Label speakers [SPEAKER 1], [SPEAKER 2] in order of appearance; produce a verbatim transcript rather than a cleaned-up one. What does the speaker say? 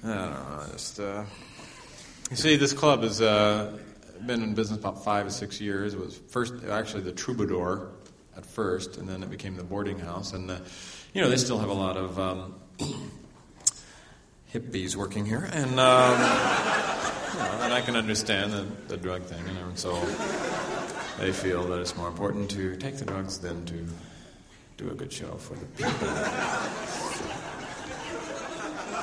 [SPEAKER 1] I don't know. Just uh, you see, this club has uh, been in business about five or six years. It was first actually the Troubadour at first, and then it became the Boarding House. And uh, you know, they still have a lot of um, hippies working here, and um, you know, and I can understand the, the drug thing, and so they feel that it's more important to take the drugs than to do a good show for the people.